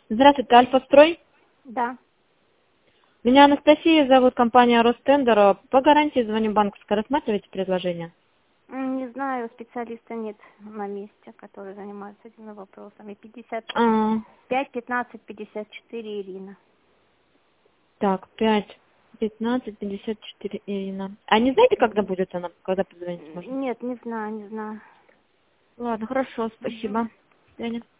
Здравствуйте, Альфа-строй. Да. Меня Анастасия зовут, компания Ростендер. По гарантии звоню банковской. Рассматриваете предложение? Не знаю, специалиста нет на месте, который занимается этими вопросами. А, 55 15 54 Ирина. так, 5, 15, 54, Ирина. А не знаете, когда будет она? Когда позвонить можно? Нет, не знаю, не знаю. Ладно, хорошо, Мгм. спасибо. До свидания.